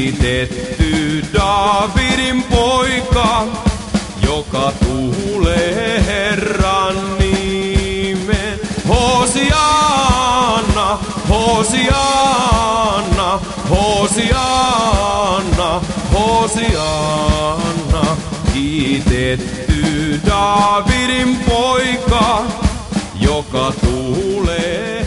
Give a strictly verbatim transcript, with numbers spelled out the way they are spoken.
Kiitetty Daavidin poika, joka tuulee Herran nimen. Hosianna, Hosianna, Hosianna, Hosianna. Kiitetty Daavidin poika, joka tuulee